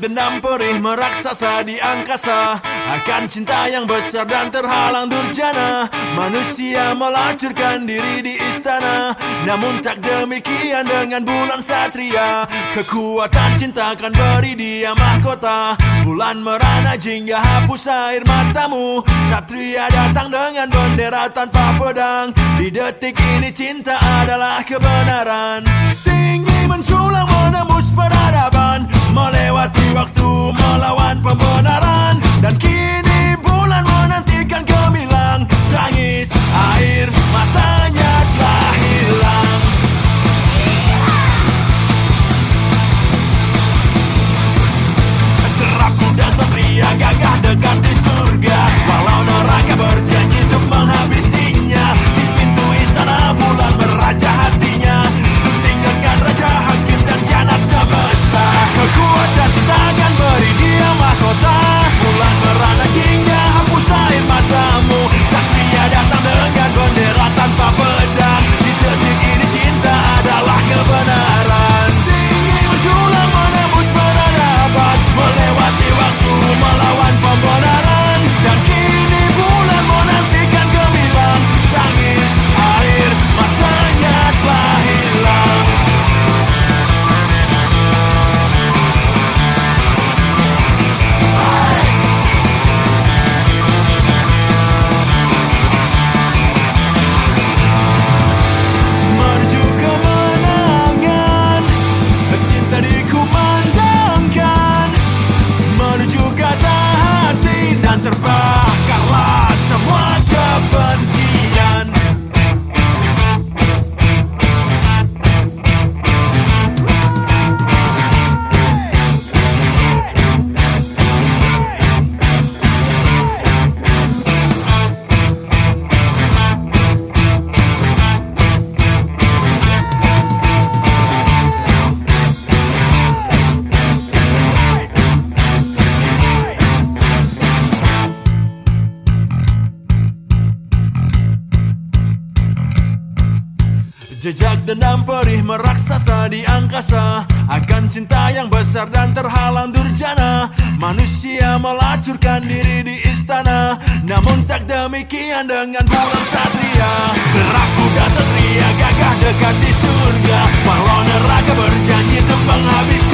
dendam perih meraksasa di angkasa, akan cinta yang besar dan terhalang durjana. Manusia melacurkan diri di istana, namun tak demikian dengan bulan satria. Kekuatan cinta akan beri dia mahkota, bulan merana jingga hapus air matamu. Satria datang dengan bendera tanpa pedang, di detik ini cinta adalah kebenaran. Tinggi menjulang menembus peradaban, melewati waktu melawan pembenaran. Dan kini bulan menantikan gemilang, tangis air matanya telah hilang. Derap kuda satria gagah dekat di surga, walau neraka berjanji untuk menghabisinya. Di pintu istana bulan meraja hatinya, untuk tinggalkan raja hakim dan khianat semesta. Kekuatan cinta akan beri dia mahkota, bulan merana hingga hapus air matamu. Satria datang dengan bendera tanpa pedang, di detik ini cinta adalah kebenaran. Tinggi menjulang menembus peradaban, melewati waktu melawan pembenaran. Dan kini bulan menantikan gemilang, tangis air matanya telah hilang. Menuju kemenangan, cinta dikumandangkan, menuju kata hati, dan terbakarlah semua kebencian. Jejak dendam perih meraksasa di angkasa, akan cinta yang besar dan terhalang durjana. Manusia melacurkan diri di istana, namun tak demikian dengan bulan satria. Derap kuda satria gagah dekat di surga, walau neraka berjanji untuk menghabisi